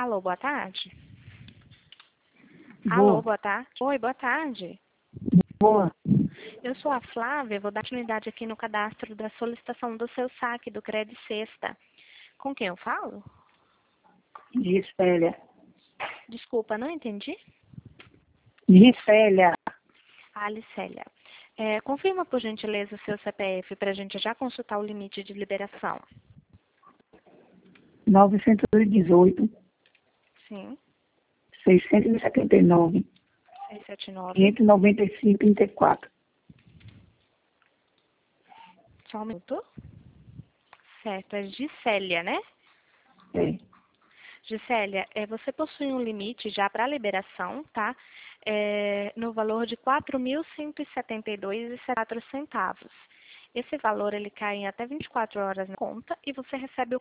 Alô, boa tarde. Alô, Boa. boa tarde. Oi, boa tarde. Boa. Eu sou a Flávia, vou dar continuidade aqui no cadastro da solicitação do seu saque do Crédito Sexta. Com quem eu falo? Gisélia. Desculpa, não entendi. Gisélia. Alicélia. Confirma, por gentileza, o seu CPF para a gente já consultar o limite de liberação. 918, Sim, 679, 679. 595, 34. Só um minuto. Certo, é Gisélia, né? É. Gisélia, você possui um limite já para liberação, tá? No valor de R$ 4.172,04. Esse valor ele cai em até 24 horas na conta e você recebe o